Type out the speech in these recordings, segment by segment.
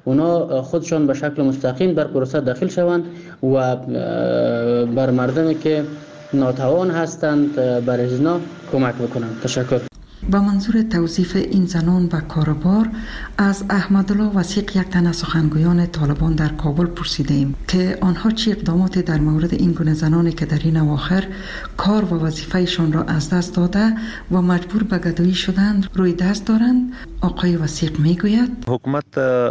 اونا خودشان به شکل مستقیم در پروسه داخل شوند و بر مردمی که ناتوان هستند بر اینا کمک بکنند. تشکر. با منظور توصیف این زنان و کاروبار از احمدالله وثیق، یک تن از سخنگویان طالبان در کابل، پرسیدیم که آنها چه اقداماتی در مورد این گونه زنانی که در این اواخر کار و وظیفهشان را از دست داده و مجبور به گدایی شدند روی دست دارند. آقای وثیق میگوید حکومت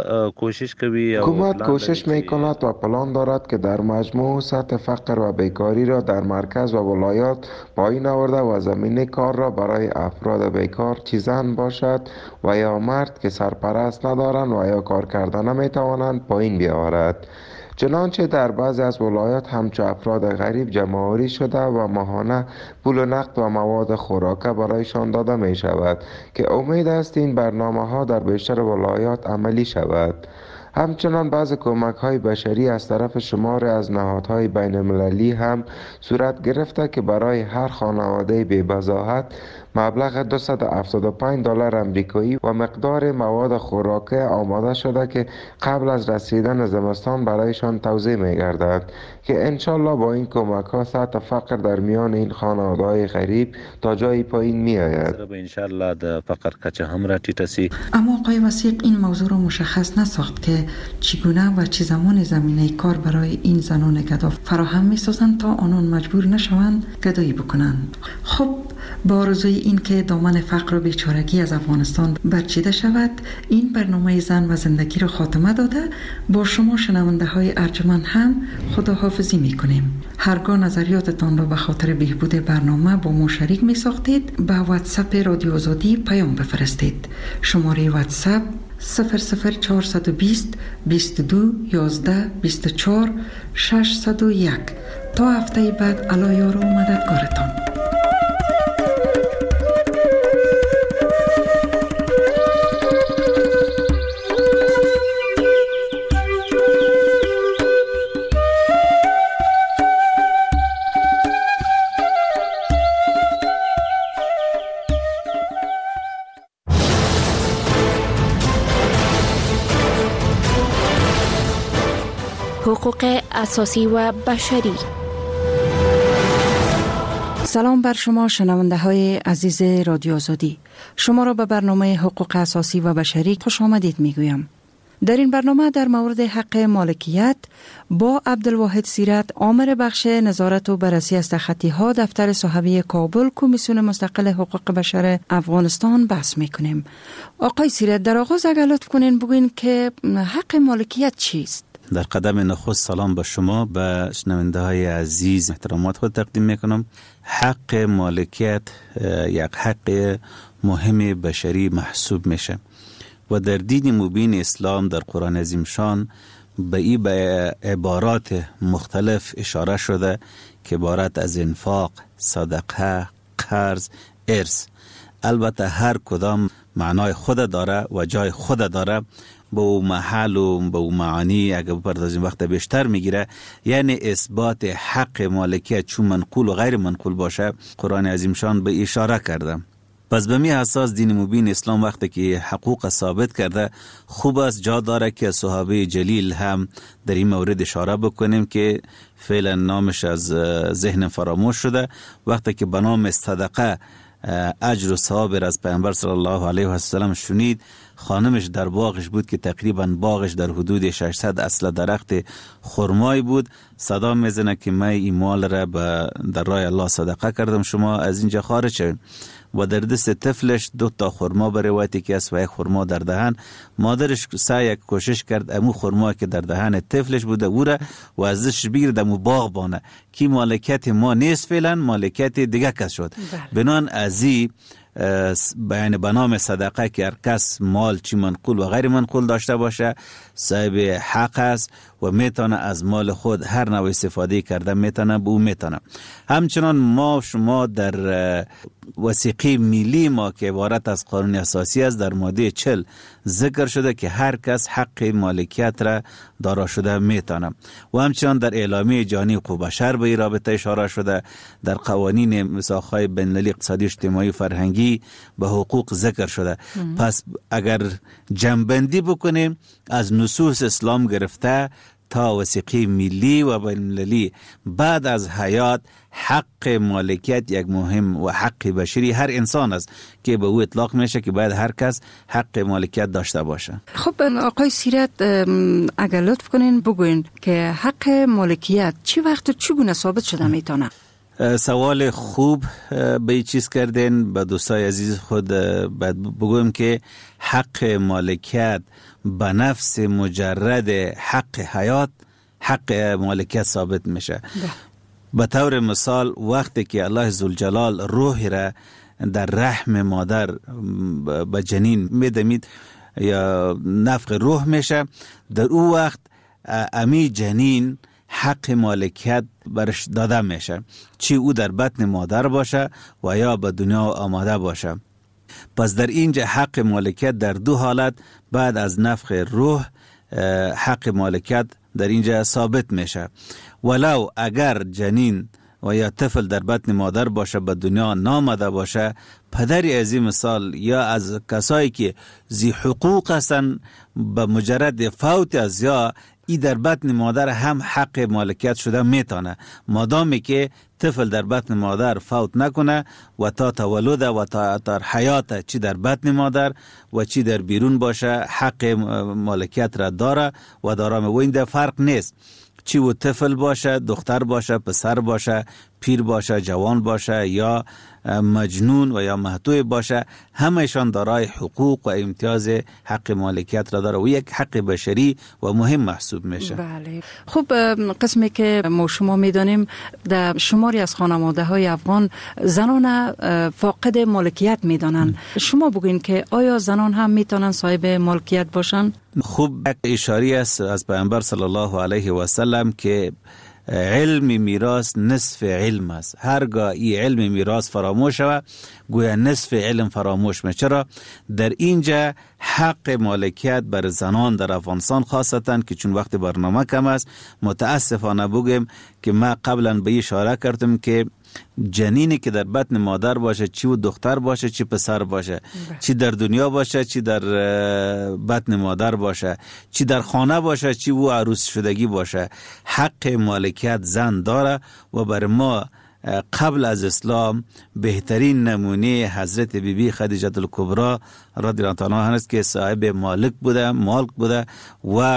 کوشش میکند و پلان دارد که در مجموع سطح فقر و بیکاری را در مرکز و ولایات پایین آورده و زمینه کار را برای افراد بیکار چه زن باشد و یا مرد که سرپرست ندارند و یا کار کردن نمیتوانند پایین بیاورد. چنانچه در بعضی از ولایات همچو افراد غریب جمع‌آوری شده و ماهانه پول نقد و مواد خوراکه برایشان داده می شود که امید است این برنامه ها در بیشتر ولایات عملی شود. همچنان بعض کمک‌های بشری از طرف شماری از نهادهای بین‌المللی هم صورت گرفته که برای هر خانواده بی‌بضاعت مبلغ $275 آمریکایی و مقدار مواد خوراکی آماده شده که قبل از رسیدن زمستان برایشان توزیع می‌گردد که انشالله با این کمک‌ها سطح فقر در میان این خانواده‌های غریب تا جایی پایین می‌آید. انشالله د فقر کچه هم را ټیټه. اما آقای وثیق این موضوع را مشخص نساخت که چگونه و چه زمان زمینه کار برای این زنان گدا فراهم می‌سازند تا آنان مجبور نشوند گدایی بکنند. خب با آرزوی این که دامن فقر و بیچارگی از افغانستان برچیده شود، این برنامه زن و زندگی را خاتمه داده با شما شنونده های ارجمند هم خداحافظی میکنیم. هرگاه نظریاتتان را به خاطر بهبود برنامه با ما شریک می ساختید به واتساپ رادیو آزادی پیام بفرستید. شماره واتساپ 00420 22 11 24 601. تا هفته بعد الله یار و مددگارتان. حقوق اساسی و بشری. سلام بر شما شنونده های عزیز رادیو آزادی. شما را به برنامه حقوق اساسی و بشری خوش آمدید میگویم. در این برنامه در مورد حق مالکیت با عبدالواحد سیرت، آمر بخش نظارت و بررسی از تخطی‌ها دفتر صحابی کابل، کمیسیون مستقل حقوق بشر افغانستان بحث میکنیم. آقای سیرت، در آغاز اگر لطف کنین بگوین که حق مالکیت چیست؟ در قدم نخست سلام به شما، به شنونده های عزیز احترامات خود تقدیم میکنم. حق مالکیت یک حق مهم بشری محسوب میشه و در دین مبین اسلام در قرآن عظیم شان به این به عبارات مختلف اشاره شده که عبارت از انفاق، صدقه، قرض، ارث. البته هر کدام معنای خود داره و جای خود داره، با او محل و با او معانی اگر بپردازیم وقت بیشتر میگیره. یعنی اثبات حق مالکیت چون منقول و غیر منقول باشه قرآن عظیم شان به اشاره کرده. پس به می اساس دین مبین اسلام وقتی که حقوق ثابت کرده، خوب است جا داره که صحابه جلیل هم در این مورد اشاره بکنیم که فعلا نامش از ذهن فراموش شده. وقتی که به نام صدقه اجر و ثواب از پیامبر صلی الله علیه و سلم شنید، خانمش در باغش بود که تقریبا باغش در حدود 600 اصل درخت خرمای بود. صدا میزنه که من این مال را در راه الله صدقه کردم، شما از اینجا خارج شوید. و در دست طفلش 2 تا خرما به روایتی که است و 1 خرما در دهن. مادرش سعی کوشش کرد امو خرما که در دهن طفلش بوده او را و ازش بگیرد امو باغ بانه که مالکیت ما نیست، فعلا مالکیت دیگه کس شد. بنان ازی بیان به نام صدقه که هر کس مال چی منقول و غیر منقول داشته باشه صاحب حق است و میتونه از مال خود هر نوع استفاده کرده میتونه به او میتونه. همچنان ما شما در وثیقه ملی ما که عبارت از قانون اساسی است در ماده 40 ذکر شده که هر کس حق مالکیت را دارا شده میتونه و همچنان در اعلامیه جهانی حقوق بشر به این رابطه اشاره شده. در قوانین میثاق‌های بین‌المللی اقتصادی اجتماعی و فرهنگی به حقوق ذکر شده. پس اگر جمع‌بندی بکنیم از نصوص اسلام گرفته تا وثیقه ملی و بین‌المللی بعد از حیات حق مالکیت یک مهم و حق بشری هر انسان است که به او اطلاق میشه که باید هر کس حق مالکیت داشته باشه. خب آقای سیرت اگر لطف کنین بگوین که حق مالکیت چی وقت و چگونه ثابت شده میتونه؟ سوال خوب به این چیز کردین. به دوستای عزیز خود بگویم که حق مالکیت به نفس مجرد حق حیات حق مالکیت ثابت میشه. به طور مثال وقتی که الله ذوالجلال روح را در رحم مادر به جنین میدمید یا نفخ روح میشه، در او وقت امی جنین حق مالکیت برش داده میشه، چی او در بطن مادر باشه و یا به دنیا آماده باشه. پس در اینجا حق مالکیت در دو حالت بعد از نفخ روح حق مالکیت در اینجا ثابت میشه. ولو اگر جنین و یا طفل در بطن مادر باشه به دنیا نامده باشه، پدری از این مثال یا از کسایی که ذی حقوق هستن به مجرد فوت از یا ای در بطن مادر هم حق مالکیت شده میتونه، مادامی که طفل در بطن مادر فوت نکنه و تا تولد و تا حیات چی در بطن مادر و چی در بیرون باشه حق مالکیت را داره و دارم. و این در فرق نیست چی و طفل باشه، دختر باشه، پسر باشه، پیر باشه، جوان باشه یا مجنون و یا محتوی باشه، همهشان دارای حقوق و امتیاز حق مالکیت را داره و یک حق بشری و مهم محسوب میشه. بله. خب قسمی که ما شما میدانیم در شماری از خانواده های افغان زنان فاقد مالکیت میدانن. شما بگوین که آیا زنان هم میتونن صاحب مالکیت باشن؟ خوب یک اشاری است از پیامبر صلی الله علیه و سلم که علم میراث نصف علم است. هرگاه این علم میراث فراموش شود گویا نصف علم فراموش میشه. چرا؟ در اینجا حق مالکیت بر زنان در افغانستان خاصتا که چون وقت برنامه کم است متاسفانه بگم که ما قبلا به اشاره کردم که جنینی که در بطن مادر باشه، چی و دختر باشه چی پسر باشه، چی در دنیا باشه چی در بطن مادر باشه، چی در خانه باشه چی و عروس شدگی باشه، حق مالکیت زن داره. و بر ما قبل از اسلام بهترین نمونه حضرت بیبی خدیجه الکبری رضی الله عنها است که صاحب مالک بوده و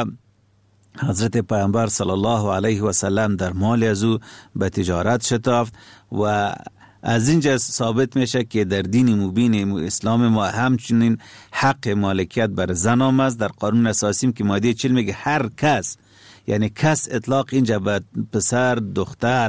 حضرت پیامبر صلی الله علیه و سلم در مال از او به تجارت شتافت و از اینجا ثابت میشه که در دین مبین اسلام ما همچنین حق مالکیت بر زن آمد. در قانون اساسی که ماده 40 میگه هر کس، یعنی کس اطلاق اینجا به پسر، دختر،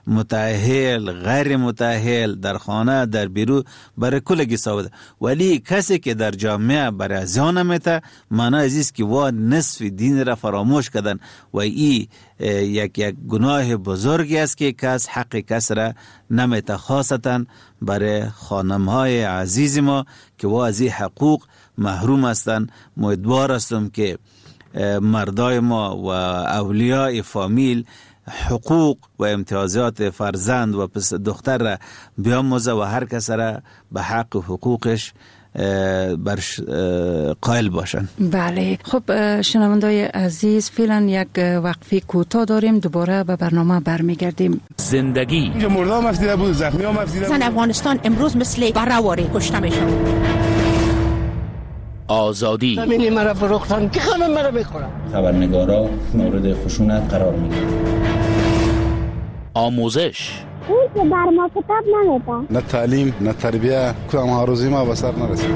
متأهل، غیر متأهل، در خانه، در بیرون برای کلگی ثابت. ولی کسی که در جامعه برای زیان میته معنی عزیز که وا نصف دین را فراموش کردن و این یک گناه بزرگی است که کس حق کس را نمیته، خاصتا برای خانمهای عزیز ما که وا از این حقوق محروم هستند. امیدوار هستم که مردای ما و اولیاء فامیل حقوق و امتیازات فرزند و دختر را بیاموزه و هر کس را به حق و حقوقش برش قائل باشن. بله. خب شنوندای عزیز فعلا یک وقفه کوتاه داریم، دوباره به برنامه برمیگردیم. زندگی اینجا مرده هم افزیده بود، زخمی هم افزیده بود. زن افغانستان امروز مثل برهواری کشته میشه. آزادی زمینی مرا فروختن که خانم مرا بخورم. خبرنگارا مورد خشونت قرار میگیرن. آموزش اون که بر ما کتاب نمیده، نه تعلیم نه تربیه، کدام هاروزی ما به سر نرسید.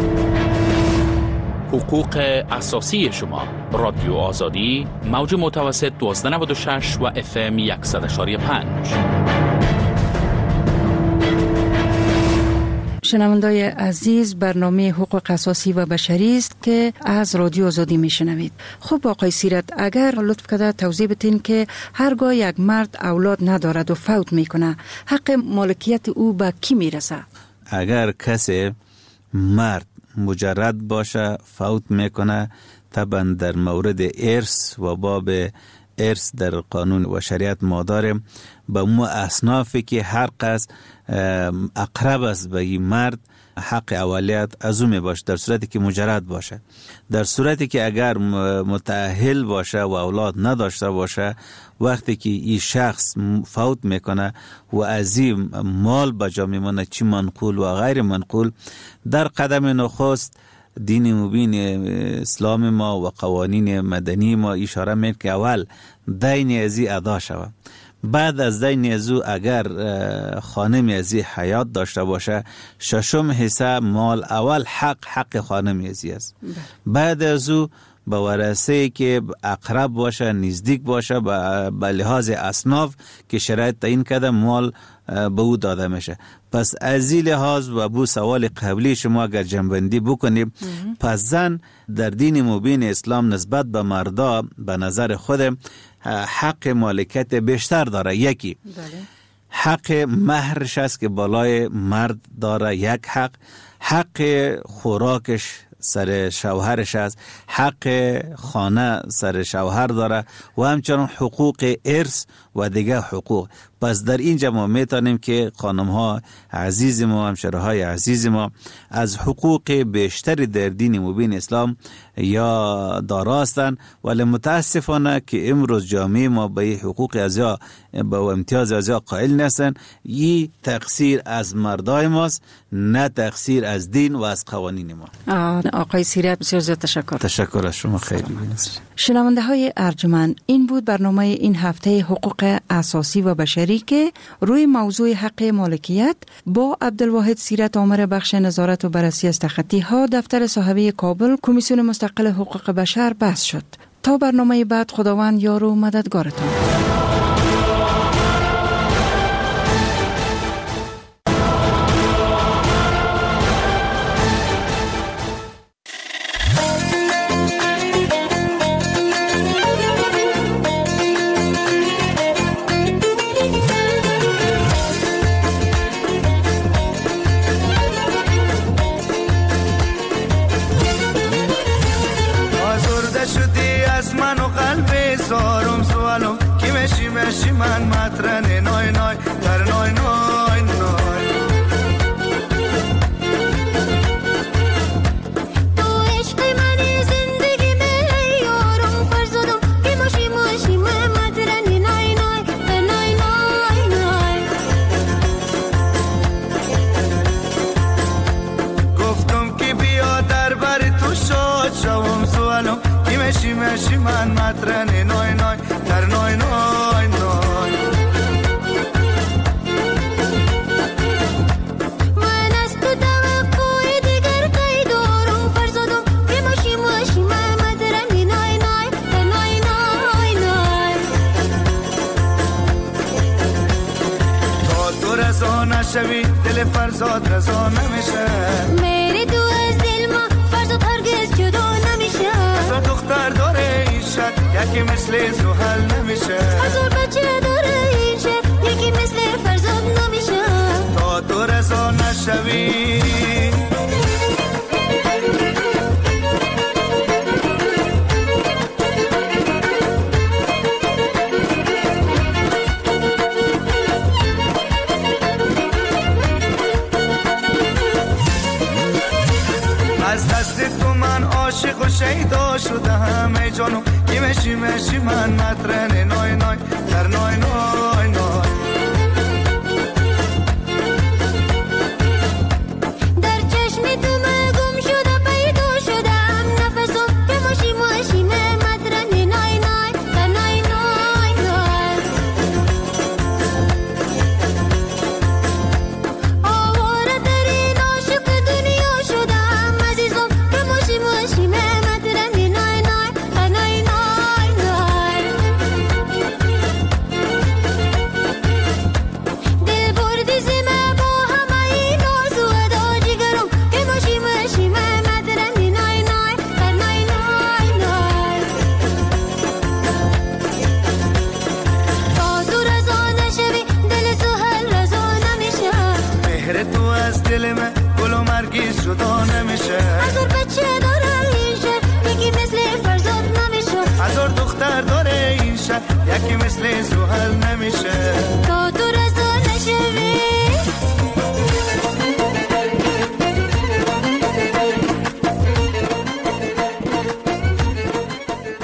حقوق اساسی شما. رادیو آزادی، موج متوسط 1296 و FM 100.5. شنوندای عزیز، برنامه حقوق اساسی و بشری است که از رادیو آزادی میشنوید. خب آقای سیرت، اگر لطف کرده توضیح بدین که هرگاه یک مرد اولاد ندارد و فوت میکنه حق مالکیت او به کی میرسه؟ اگر کسی مرد مجرد باشه فوت میکنه، طبعا در مورد ارث و باب ارث در قانون و شریعت ما داریم به مو اصنافی که هر قصد اقرب است به این مرد حق اولیت از او می باشه، در صورتی که مجرد باشه. در صورتی که اگر متأهل باشه و اولاد نداشته باشه، وقتی که این شخص فوت میکنه و از این مال بجا میمونه، چی منقول و غیر منقول، در قدم نخست دین مبین اسلام ما و قوانین مدنی ما اشاره میکنه که اول دین ازی ادا شود. بعد از دین ازو اگر خانم ازی حیات داشته باشه، ششم حصه مال اول حق خانم ازی است. بعد ازو به ورثه که اقرب باشه، نزدیک باشه، به لحاظ اصناف که شرایط تعیین کرده مال به او داده میشه. پس از این لحاظ و بو سوال قبلی شما اگر جنبندی بکنیم، پس زن در دین مبین اسلام نسبت به مردا به نظر خود حق مالکیت بیشتر داره. یکی حق مهرش است که بالای مرد داره، یک حق خوراکش سر شوهرش است، حق خانه سر شوهر داره و همچنان حقوق ارث و دیگه حقوق. پس در اینجا ما میتونیم که خانم ها عزیز ما، همشره های عزیز ما از حقوق بیشتری در دین مبین اسلام یا داراستن، ولی متاسفانه که امروز جامعه ما به حقوق ازیا به امتیاز ازیا قائل نیستن. این تقصیر از مردای ماست، نه تقصیر از دین و از قوانین ما. آقای سیرت بسیار زیاد تشکر از شما. خیلی شنونده های ارجمند، این بود برنامه این هفته حقوق اساسی و بشری که روی موضوع حق مالکیت با عبدالواحد سیرت آمر بخش نظارت و بررسی از تخطی ها دفتر صاحبه کابل کمیسیون مستقل حقوق بشر بحث شد. تا برنامه بعد، خداوند یار و مددگارتان. من مطرن نای نای در نای نای نای تو عشق منی زندگی می یارم فرزادم که ماشی من مطرن نای نای در نای نای نای گفتم که بیا در بر تو شاد شوم سوالم که ماشی من مطرن نای نای در نای نای نای من از تو توقع دیگر قید دارم فرزادم که ماشی من مطرن نای نای در نای نای نای تا تو رضا نشوی دل فرزاد رضا نمیشه، میری تو از دل ما فرزاد هرگز جدا نمیشه، از دختر داره این شد یکی مثل زحل نمیشه، هزار بچه داره این شد یکی مثل فرزاد نمیشه، تا تو رضا نشوی از دست تو من عاشق و شیدا شدم ای جانو که مشی من مطرن نای نای در نای نای نای در چشم تو من گم شده پیدا شدم نفسم که ماشی من مطرن نای نای در نای نای نای آواره در این عاشق دنیا شدم عزیزم که ماشی من مطرن نای نای در نای نای نای یکی مثل زحل نمیشه.